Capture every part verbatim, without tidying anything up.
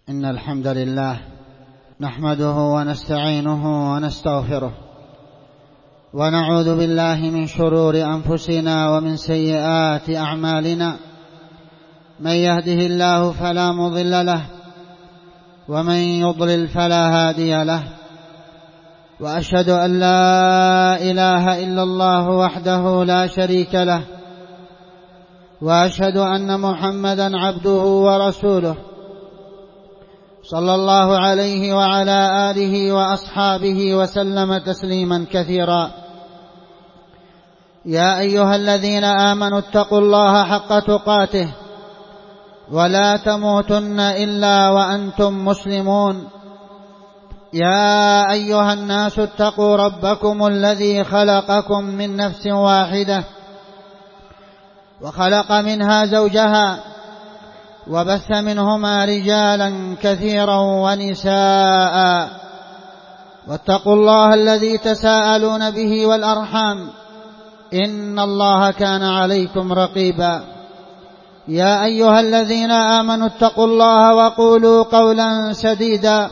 إن الحمد لله نحمده ونستعينه ونستغفره ونعوذ بالله من شرور أنفسنا ومن سيئات أعمالنا. من يهده الله فلا مضل له ومن يضلل فلا هادي له، وأشهد أن لا إله إلا الله وحده لا شريك له، وأشهد أن محمدا عبده ورسوله صلى الله عليه وعلى آله وأصحابه وسلم تسليما كثيرا. يا أيها الذين آمنوا اتقوا الله حق تقاته ولا تموتن إلا وأنتم مسلمون. يا أيها الناس اتقوا ربكم الذي خلقكم من نفس واحدة وخلق منها زوجها وبث منهما رجالا كثيرا ونساء، واتقوا الله الذي تساءلون به والأرحام إن الله كان عليكم رقيبا. يا أيها الذين آمنوا اتقوا الله وقولوا قولا سديدا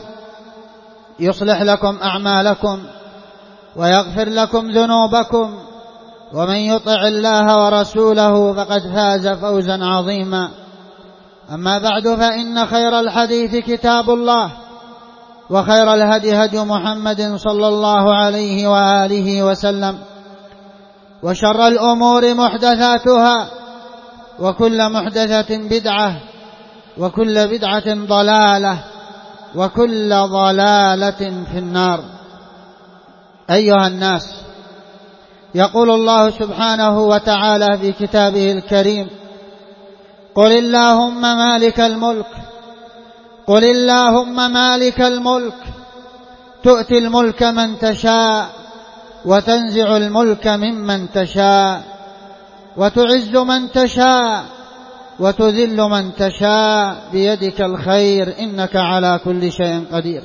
يصلح لكم أعمالكم ويغفر لكم ذنوبكم، ومن يطع الله ورسوله فقد فاز فوزا عظيما. أما بعد، فإن خير الحديث كتاب الله، وخير الهدي هدي محمد صلى الله عليه وآله وسلم، وشر الأمور محدثاتها، وكل محدثة بدعة، وكل بدعة ضلالة، وكل ضلالة في النار. أيها الناس، يقول الله سبحانه وتعالى في كتابه الكريم: قل اللهم مالك الملك قل اللهم مالك الملك تؤتي الملك من تشاء وتنزع الملك ممن تشاء وتعز من تشاء وتذل من تشاء بيدك الخير إنك على كل شيء قدير.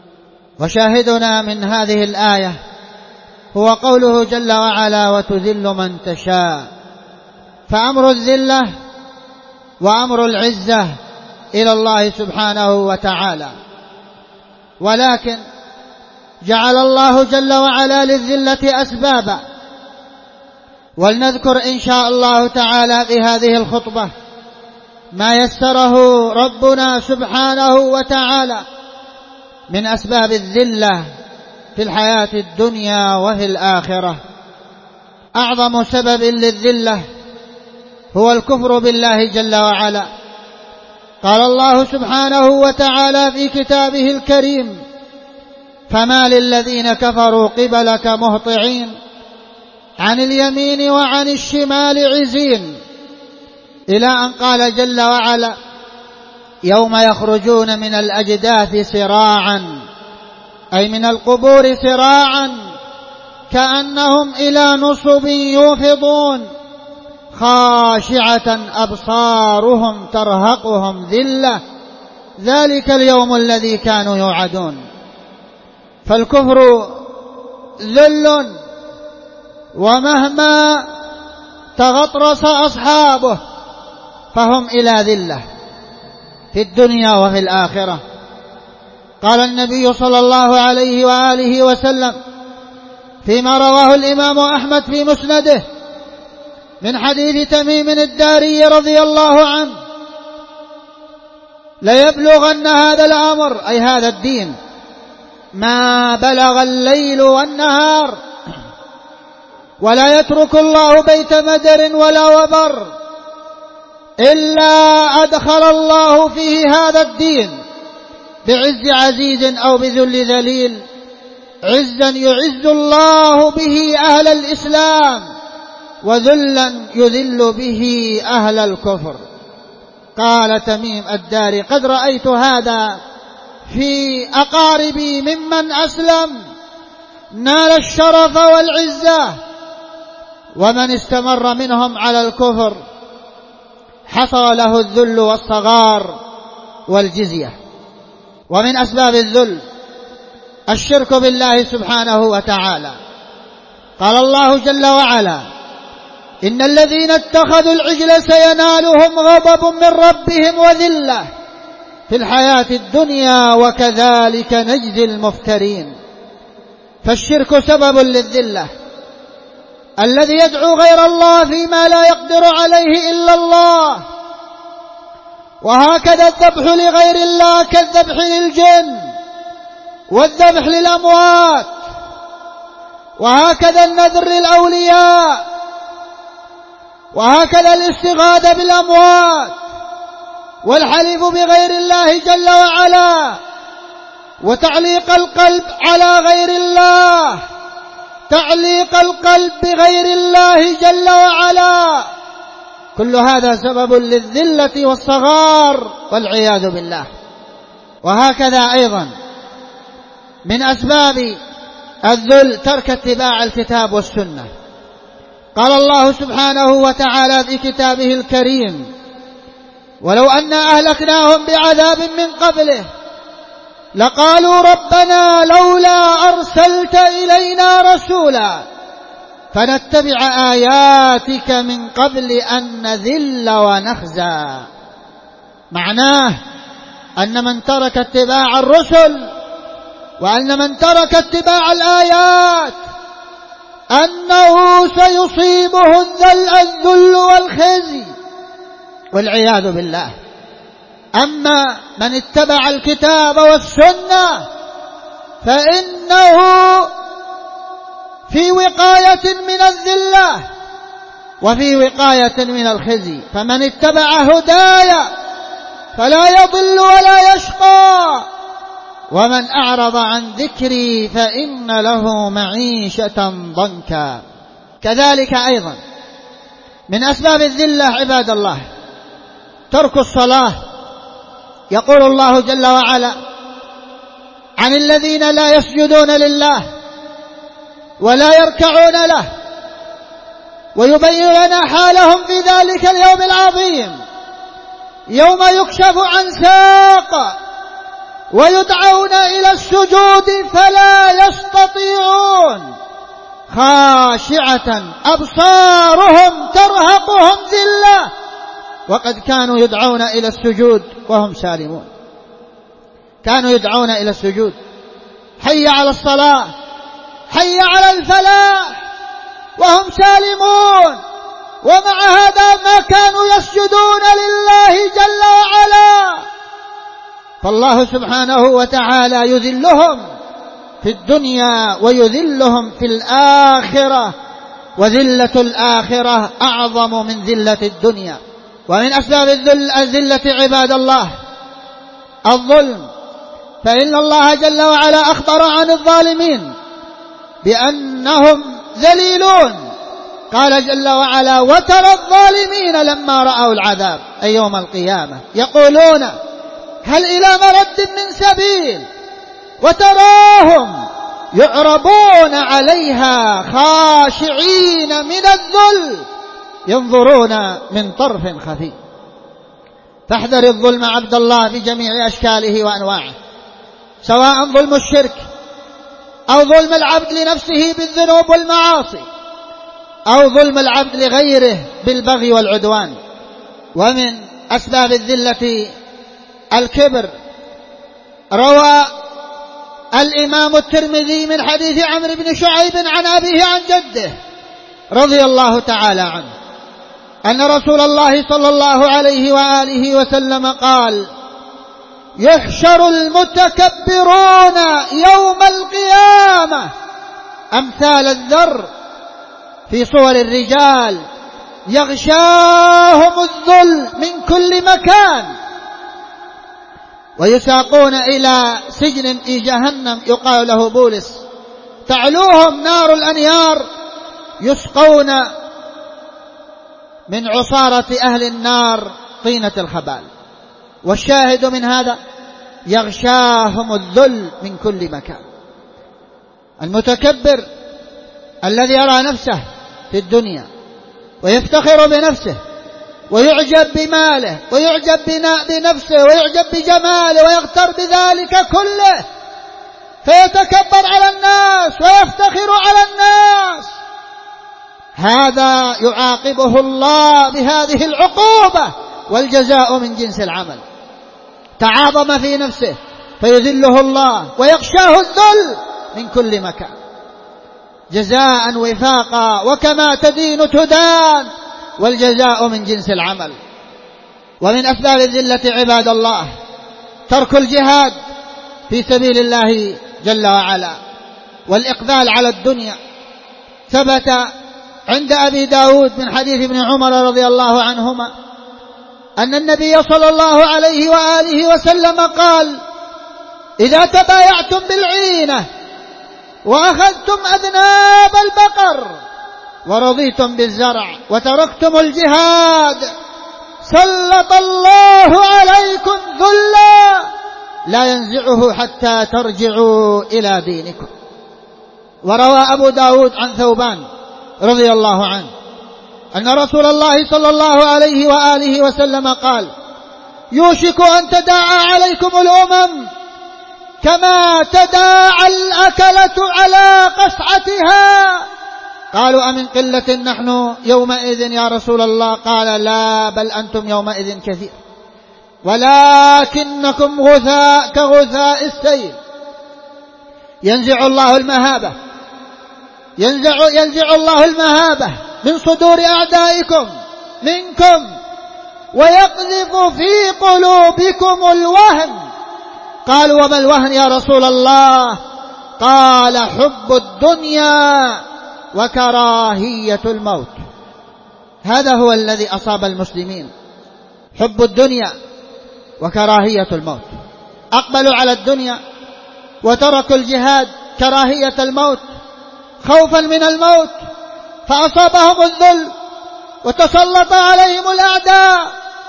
وشاهدنا من هذه الآية هو قوله جل وعلا: وتذل من تشاء. فأمر الذلة وأمر العزة إلى الله سبحانه وتعالى، ولكن جعل الله جل وعلا للذلة أسبابا. ولنذكر إن شاء الله تعالى في هذه الخطبة ما يسره ربنا سبحانه وتعالى من أسباب الذلة في الحياة الدنيا وفي الآخرة. أعظم سبب للذلة هو الكفر بالله جل وعلا. قال الله سبحانه وتعالى في كتابه الكريم: فما للذين كفروا قبلك مهطعين عن اليمين وعن الشمال عزين، إلى أن قال جل وعلا: يوم يخرجون من الأجداث سراعا، أي من القبور سراعا، كأنهم إلى نصب يوفضون، خاشعة أبصارهم ترهقهم ذلة، ذلك اليوم الذي كانوا يوعدون. فالكفر ذل، ومهما تغطرس أصحابه فهم إلى ذلة في الدنيا وفي الآخرة. قال النبي صلى الله عليه وآله وسلم فيما رواه الإمام أحمد في مسنده من حديث تميم الداري رضي الله عنه: ليبلغن هذا الأمر، أي هذا الدين، ما بلغ الليل والنهار، ولا يترك الله بيت مدر ولا وبر إلا أدخل الله فيه هذا الدين بعز عزيز أو بذل ذليل، عزا يعز الله به أهل الإسلام، وذلا يذل به أهل الكفر. قال تميم الداري: قد رأيت هذا في أقاربي ممن أسلم، نال الشرف والعزة، ومن استمر منهم على الكفر حصل له الذل والصغار والجزية. ومن أسباب الذل الشرك بالله سبحانه وتعالى. قال الله جل وعلا: إن الذين اتخذوا العجل سينالهم غضب من ربهم وذلة في الحياة الدنيا وكذلك نجزي المفترين. فالشرك سبب للذلة. الذي يدعو غير الله فيما لا يقدر عليه إلا الله، وهكذا الذبح لغير الله كالذبح للجن والذبح للأموات، وهكذا النذر للأولياء، وهكذا الاستغاثة بالأموات والحلف بغير الله جل وعلا، وتعليق القلب على غير الله، تعليق القلب بغير الله جل وعلا، كل هذا سبب للذلة والصغار والعياذ بالله. وهكذا أيضا من أسباب الذل ترك اتباع الكتاب والسنة. قال الله سبحانه وتعالى في كتابه الكريم: ولو أنا أهلكناهم بعذاب من قبله لقالوا ربنا لولا أرسلت إلينا رسولا فنتبع آياتك من قبل أن نذل ونخزى. معناه أن من ترك اتباع الرسل وأن من ترك اتباع الآيات أنه سيصيبه الذل والخزي والعياذ بالله. أما من اتبع الكتاب والسنة فإنه في وقاية من الذلة وفي وقاية من الخزي. فمن اتبع هدايا فلا يضل ولا يشقى، ومن أعرض عن ذكري فإن له معيشة ضنكا. كذلك أيضا من أسباب الذلة عباد الله ترك الصلاة. يقول الله جل وعلا عن الذين لا يسجدون لله ولا يركعون له، ويبين لنا حالهم في ذلك اليوم العظيم يوم يكشف عن ساق ويدعون إلى السجود فلا يستطيعون، خاشعة أبصارهم ترهقهم ذلة وقد كانوا يدعون إلى السجود وهم سالمون. كانوا يدعون إلى السجود، حي على الصلاة، حي على الفلاح، وهم سالمون، ومع هذا ما كانوا يسجدون لله جل وعلا. فالله سبحانه وتعالى يذلهم في الدنيا ويذلهم في الآخرة، وذلة الآخرة أعظم من ذلة الدنيا. ومن أسباب الذل الذلة عباد الله الظلم، فإن الله جل وعلا أخبر عن الظالمين بأنهم ذليلون. قال جل وعلا: وترى الظالمين لما رأوا العذاب أي يوم القيامة يقولون هل إلى مرد من سبيل، وتراهم يعرضون عليها خاشعين من الذل ينظرون من طرف خفي. فاحذر الظلم عبد الله في جميع أشكاله وأنواعه، سواء ظلم الشرك أو ظلم العبد لنفسه بالذنوب والمعاصي أو ظلم العبد لغيره بالبغي والعدوان. ومن أسباب الذلة الكبر. روى الإمام الترمذي من حديث عمرو بن شعيب عن أبيه عن جده رضي الله تعالى عنه أن رسول الله صلى الله عليه وآله وسلم قال: يحشر المتكبرون يوم القيامة أمثال الذر في صور الرجال يغشاهم الذل من كل مكان، ويساقون إلى سجن في جهنم يقال له بولس، تعلوهم نار الأنيار، يسقون من عصارة أهل النار طينة الخبال. والشاهد من هذا يغشاهم الذل من كل مكان. المتكبر الذي يرى نفسه في الدنيا ويفتخر بنفسه ويعجب بماله ويعجب بنفسه ويعجب بجماله ويغتر بذلك كله، فيتكبر على الناس ويفتخر على الناس، هذا يعاقبه الله بهذه العقوبة والجزاء من جنس العمل. تعاظم في نفسه فيذله الله ويغشاه الذل من كل مكان، جزاء وفاقا، وكما تدين تدان، والجزاء من جنس العمل. ومن أسباب الذلة عباد الله ترك الجهاد في سبيل الله جل وعلا والإقبال على الدنيا. ثبت عند أبي داود من حديث ابن عمر رضي الله عنهما أن النبي صلى الله عليه وآله وسلم قال: إذا تبايعتم بالعينة وأخذتم أذناب البقر ورضيتم بالزرع وتركتم الجهاد سلط الله عليكم ذلا لا ينزعه حتى ترجعوا إلى دينكم. وروى أبو داود عن ثوبان رضي الله عنه أن رسول الله صلى الله عليه وآله وسلم قال: يوشك أن تداعى عليكم الأمم كما تداعى الأكلة على قصعتها. قالوا: أمن قلة نحن يومئذ يا رسول الله؟ قال: لا، بل أنتم يومئذ كثير، ولكنكم غثاء كغثاء السيل. ينزع الله المهابة ينزع, ينزع الله المهابة من صدور أعدائكم منكم ويقذف في قلوبكم الوهن. قالوا: وما الوهن يا رسول الله؟ قال: حب الدنيا وكراهية الموت. هذا هو الذي أصاب المسلمين، حب الدنيا وكراهية الموت. أقبلوا على الدنيا وتركوا الجهاد كراهية الموت، خوفا من الموت، فأصابهم الذل وتسلط عليهم الأعداء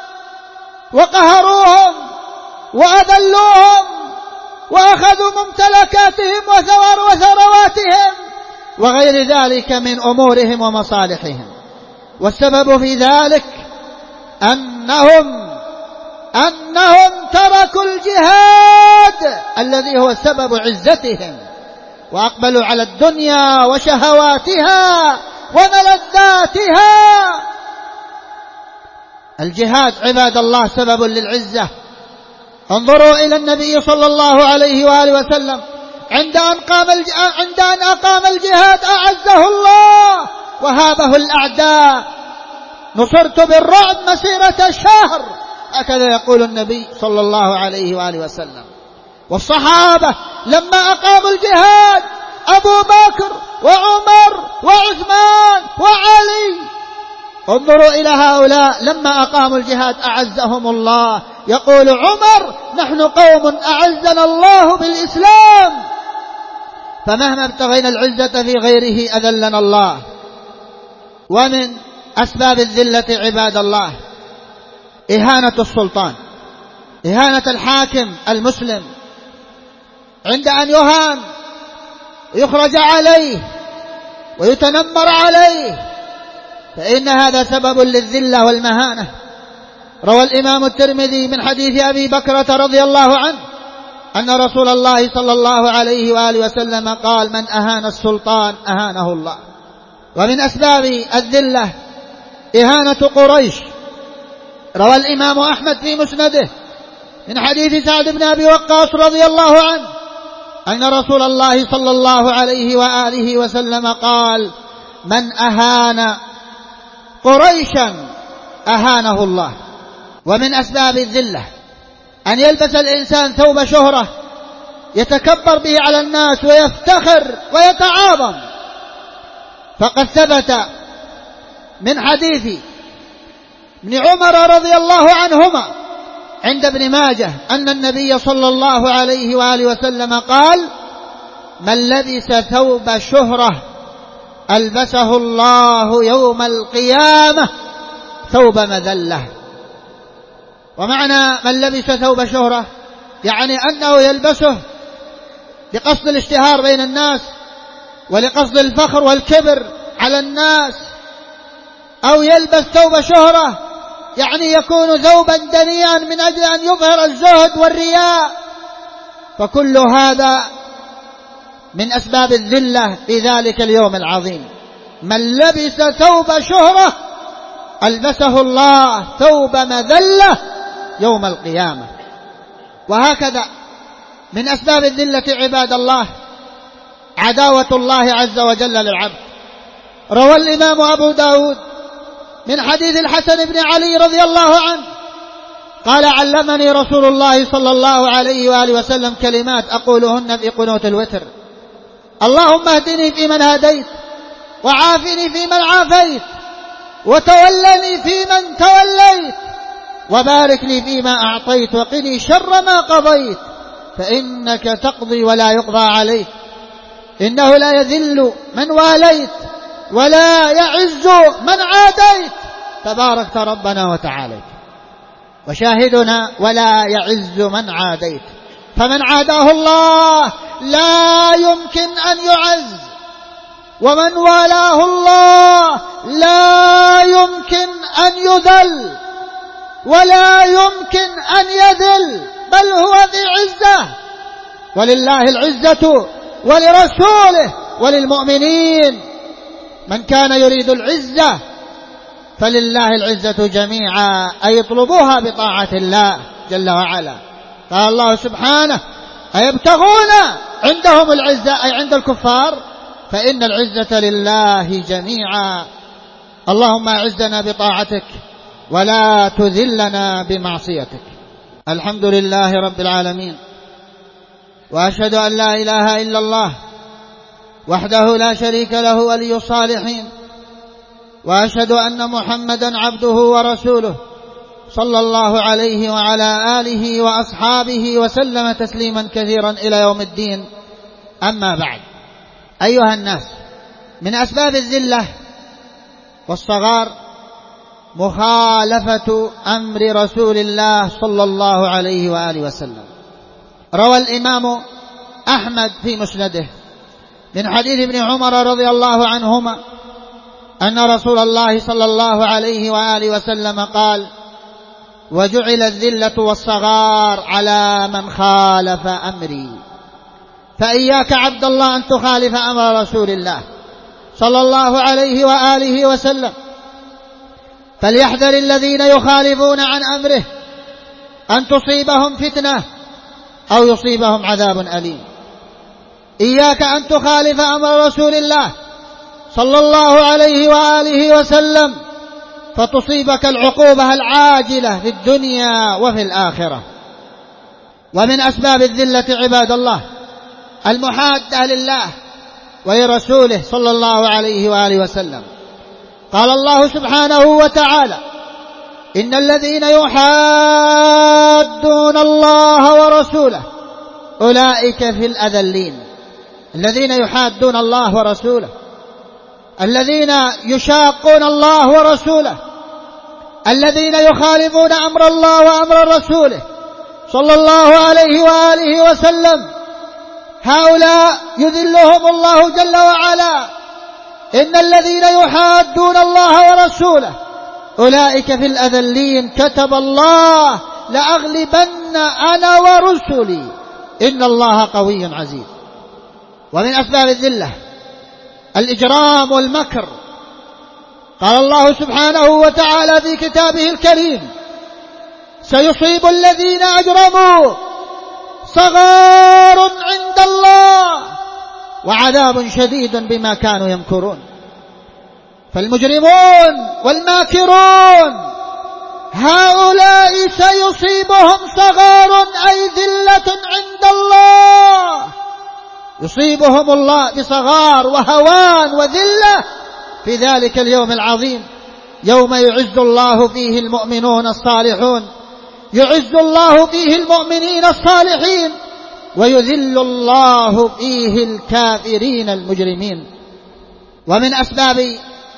وقهروهم وأذلوهم وأخذوا ممتلكاتهم وثرواتهم وغير ذلك من أمورهم ومصالحهم. والسبب في ذلك أنهم أنهم تركوا الجهاد الذي هو سبب عزتهم، وأقبلوا على الدنيا وشهواتها وملذاتها. الجهاد عباد الله سبب للعزة. انظروا إلى النبي صلى الله عليه وآله وسلم عند أن قام عند أن أقام الجهاد أعزه الله وهابه الأعداء. نصرت بالرعب مسيرة شهر، هكذا يقول النبي صلى الله عليه وآله وسلم. والصحابة لما أقاموا الجهاد أبو بكر وعمر وعثمان وعلي، انظروا إلى هؤلاء لما أقاموا الجهاد أعزهم الله. يقول عمر: نحن قوم أعزنا الله بالإسلام، فمهما ابتغينا العزة في غيره أذلنا الله. ومن أسباب الذلة عباد الله إهانة السلطان، إهانة الحاكم المسلم، عند أن يهان ويخرج عليه ويتنمر عليه، فإن هذا سبب للذلة والمهانة. روى الإمام الترمذي من حديث أبي بكرة رضي الله عنه أن رسول الله صلى الله عليه وآله وسلم قال: من أهان السلطان أهانه الله. ومن أسباب الذلة إهانة قريش. روى الإمام أحمد في مسنده من حديث سعد بن أبي وقاص رضي الله عنه أن رسول الله صلى الله عليه وآله وسلم قال: من أهان قريشا أهانه الله. ومن أسباب الذلة أن يلبس الإنسان ثوب شهرة يتكبر به على الناس ويفتخر ويتعاظم. فقد ثبت من حديث ابن عمر رضي الله عنهما عند ابن ماجه أن النبي صلى الله عليه وآله وسلم قال: من لبس ثوب شهرة ألبسه الله يوم القيامة ثوب مذلة. ومعنى من لبس ثوب شهرة يعني أنه يلبسه لقصد الاشتهار بين الناس ولقصد الفخر والكبر على الناس، أو يلبس ثوب شهرة يعني يكون ثوبا دنيئا من أجل أن يظهر الزهد والرياء. فكل هذا من أسباب الذلة في ذلك اليوم العظيم. من لبس ثوب شهرة ألبسه الله ثوب مذلة يوم القيامة. وهكذا من أسباب الذلة عباد الله عداوة الله عز وجل للعبد. روى الإمام أبو داود من حديث الحسن بن علي رضي الله عنه قال: علمني رسول الله صلى الله عليه وآله وسلم كلمات أقولهن في قنوت الوتر: اللهم اهدني فيمن هديت، وعافني فيمن عافيت، وتولني فيمن توليت، وبارك لي فيما أعطيت، وقني شر ما قضيت، فإنك تقضي ولا يقضى عليك، إنه لا يذل من واليت ولا يعز من عاديت، تباركت ربنا وتعاليت. وشاهدنا: ولا يعز من عاديت، فمن عاداه الله لا يمكن أن يعز، ومن والاه الله لا يمكن أن يذل ولا يمكن أن يذل، بل هو ذي عزة. ولله العزة ولرسوله وللمؤمنين. من كان يريد العزة فلله العزة جميعا، أي اطلبوها بطاعة الله جل وعلا. قال الله سبحانه: أيبتغون عندهم العزة، أي عند الكفار، فإن العزة لله جميعا. اللهم أعزنا بطاعتك ولا تذلنا بمعصيتك. الحمد لله رب العالمين، وأشهد أن لا إله إلا الله وحده لا شريك له ولي الصالحين، وأشهد أن محمدا عبده ورسوله صلى الله عليه وعلى آله وأصحابه وسلم تسليما كثيرا إلى يوم الدين. أما بعد، أيها الناس، من أسباب الذلة والصغار مخالفة أمر رسول الله صلى الله عليه وآله وسلم. روى الإمام أحمد في مسنده من حديث ابن عمر رضي الله عنهما أن رسول الله صلى الله عليه وآله وسلم قال: وجعل الذلة والصغار على من خالف أمري. فإياك عبد الله أن تخالف أمر رسول الله صلى الله عليه وآله وسلم، فليحذر الذين يخالفون عن أمره أن تصيبهم فتنة أو يصيبهم عذاب أليم. إياك أن تخالف أمر رسول الله صلى الله عليه وآله وسلم فتصيبك العقوبة العاجلة في الدنيا وفي الآخرة. ومن أسباب الذلة عباد الله المحادة لله ولرسوله صلى الله عليه وآله وسلم. قال الله سبحانه وتعالى: إن الذين يحادون الله ورسوله أولئك في الأذلين. الذين يحادون الله ورسوله، الذين يشاقون الله ورسوله، الذين يخالفون أمر الله وأمر رسوله صلى الله عليه وآله وسلم، هؤلاء يذلهم الله جل وعلا. إن الذين يحادون الله ورسوله أولئك في الأذلين، كتب الله لأغلبن أنا ورسلي إن الله قوي عزيز. ومن أسباب الذلة الإجرام والمكر. قال الله سبحانه وتعالى في كتابه الكريم: سيصيب الذين أجرموا صغار عند الله وعذاب شديد بما كانوا يمكرون. فالمجرمون والماكرون هؤلاء سيصيبهم صغار أي ذلة عند الله، يصيبهم الله بصغار وهوان وذلة في ذلك اليوم العظيم، يوم يعز الله فيه المؤمنون الصالحون، يعز الله فيه المؤمنين الصالحين، ويذل الله فيه الكافرين المجرمين. ومن أسباب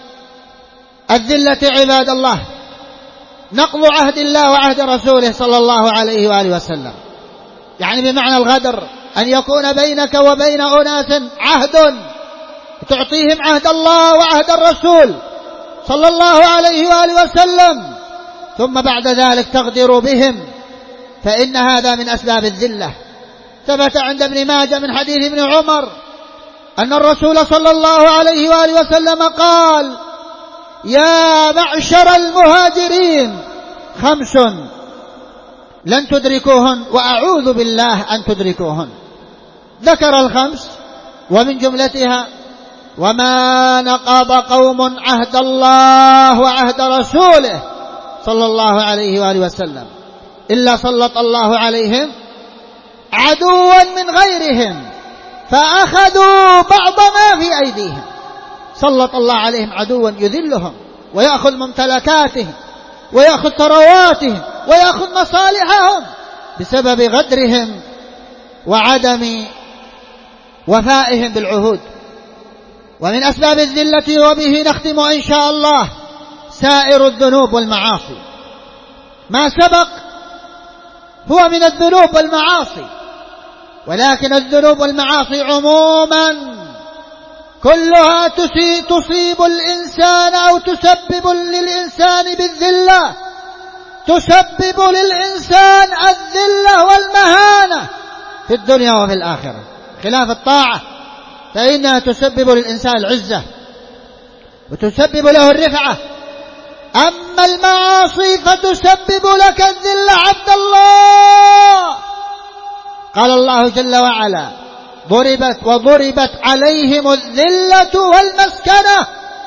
الذلة عباد الله نقض عهد الله وعهد رسوله صلى الله عليه وآله وسلم، يعني بمعنى الغدر، أن يكون بينك وبين أناس عهد تعطيهم عهد الله وعهد الرسول صلى الله عليه وآله وسلم، ثم بعد ذلك تغدر بهم، فإن هذا من أسباب الذلة. ثبت عند ابن ماجه من حديث ابن عمر أن الرسول صلى الله عليه وآله وسلم قال: يا معشر المهاجرين خمس لن تدركوهن وأعوذ بالله أن تدركوهن. ذكر الخمس ومن جملتها: وما نقض قوم عهد الله وعهد رسوله صلى الله عليه وآله وسلم إلا سلط الله عليهم عدوا من غيرهم فأخذوا بعض ما في أيديهم. سلط الله عليهم عدوا يذلهم ويأخذ ممتلكاتهم ويأخذ ثرواتهم ويأخذ مصالحهم بسبب غدرهم وعدم وفائهم بالعهود. ومن أسباب الذلة، وبه نختم إن شاء الله، سائر الذنوب والمعاصي. ما سبق هو من الذنوب والمعاصي، ولكن الذنوب والمعاصي عموما كلها تصيب الإنسان أو تسبب للإنسان بالذلة، تسبب للإنسان الذلة والمهانة في الدنيا وفي الآخرة، خلاف الطاعة فإنها تسبب للإنسان العزة وتسبب له الرفعة. أما المعاصي فتسبب لك الذلة عبد الله. قال الله جل وعلا: ضربت وضربت عليهم الذلة والمسكنة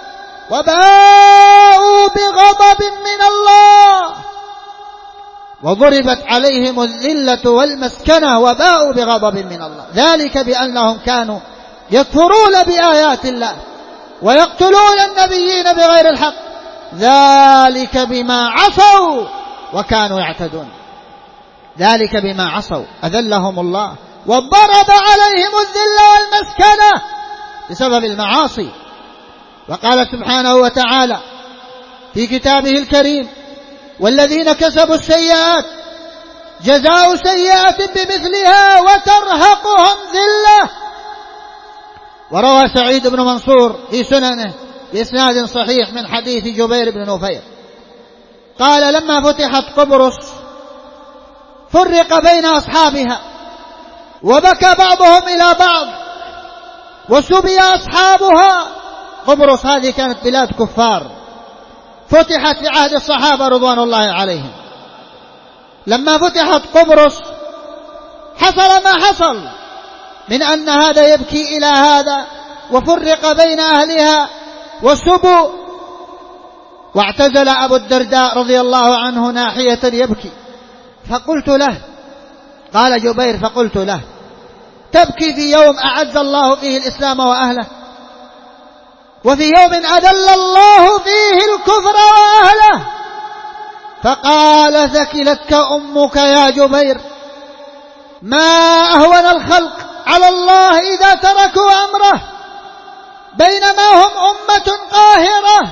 وباءوا بغضب من الله. وضربت عليهم الذلة والمسكنة وباءوا بغضب من الله، ذلك بأنهم كانوا يكفرون بآيات الله ويقتلون النبيين بغير الحق، ذلك بما عصوا وكانوا يعتدون. ذلك بما عصوا أذلهم الله وضرب عليهم الذل والمسكنة بسبب المعاصي. وقال سبحانه وتعالى في كتابه الكريم: والذين كسبوا السيئات جزاء سيئة بمثلها وترهقهم ذلة. وروى سعيد بن منصور في سننه بإسناد صحيح من حديث جبير بن نفير قال: لما فتحت قبرص فرق بين أصحابها وبكى بعضهم إلى بعض وسبي أصحابها. قبرص هذه كانت بلاد كفار، فتحت في عهد الصحابة رضوان الله عليهم. لما فتحت قبرص حصل ما حصل من أن هذا يبكي إلى هذا وفرق بين أهلها وسبوا. واعتزل أبو الدرداء رضي الله عنه ناحية يبكي، فقلت له، قال جبير: فقلت له: تبكي في يوم أعز الله فيه الإسلام وأهله، وفي يوم أذل الله فيه الكفر وأهله؟ فقال: ثكلتك أمك يا جبير، ما أهون الخلق على الله إذا تركوا أمره، بينما هم أمة قاهرة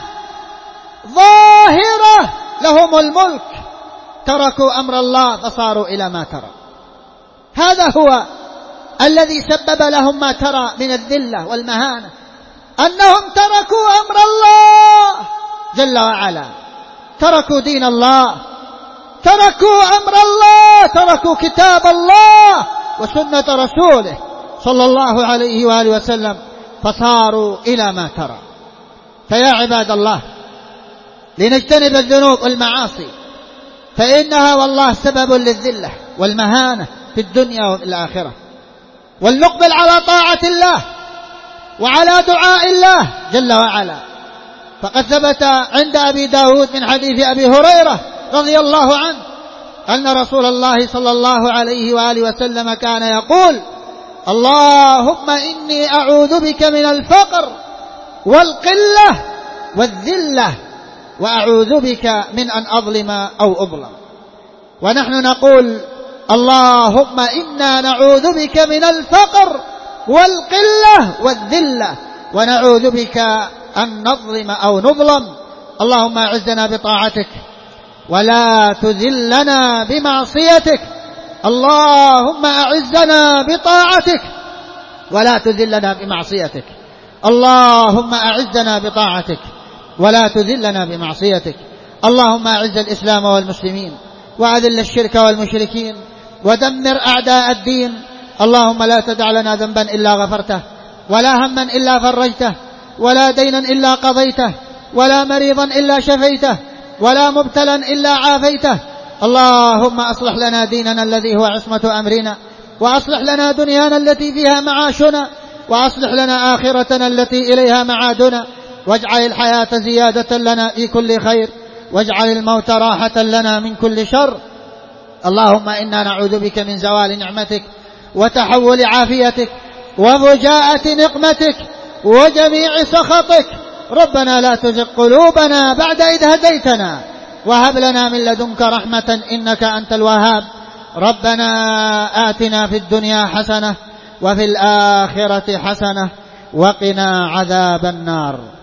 ظاهرة لهم الملك، تركوا أمر الله فصاروا إلى ما ترى. هذا هو الذي سبب لهم ما ترى من الذلة والمهانة، أنهم تركوا أمر الله جل وعلا، تركوا دين الله، تركوا أمر الله، تركوا كتاب الله وسنة رسوله صلى الله عليه وآله وسلم، فصاروا إلى ما ترى. فيا عباد الله، لنجتنب الذنوب والمعاصي، فإنها والله سبب للذلة والمهانة في الدنيا وفي الآخرة، ولنقبل على طاعة الله وعلى دعاء الله جل وعلا. فقد ثبت عند أبي داود من حديث أبي هريرة رضي الله عنه أن رسول الله صلى الله عليه وآله وسلم كان يقول: اللهم إني أعوذ بك من الفقر والقلة والذلة، وأعوذ بك من أن أظلم أو أظلم. ونحن نقول: اللهم إنا نعوذ بك من الفقر والقلة والذلة، ونعوذ بك أن نظلم أو نظلم. اللهم أعزنا بطاعتك ولا تذلنا بمعصيتك. اللهم أعزنا بطاعتك ولا تذلنا بمعصيتك. اللهم أعزنا بطاعتك ولا تذلنا بمعصيتك. اللهم أعز الإسلام والمسلمين وأذل الشرك والمشركين ودمر أعداء الدين. اللهم لا تدع لنا ذنبا إلا غفرته، ولا هما إلا فرجته، ولا دينا إلا قضيته، ولا مريضا إلا شفيته، ولا مبتلا إلا عافيته. اللهم أصلح لنا ديننا الذي هو عصمة أمرنا، وأصلح لنا دنيانا التي فيها معاشنا، وأصلح لنا آخرتنا التي إليها معادنا، واجعل الحياة زيادة لنا في كل خير، واجعل الموت راحة لنا من كل شر. اللهم إنا نعوذ بك من زوال نعمتك وتحول عافيتك وفجاءة نقمتك وجميع سخطك. ربنا لا تزغ قلوبنا بعد إذ هديتنا وهب لنا من لدنك رحمة إنك أنت الوهاب. ربنا آتنا في الدنيا حسنة وفي الآخرة حسنة وقنا عذاب النار.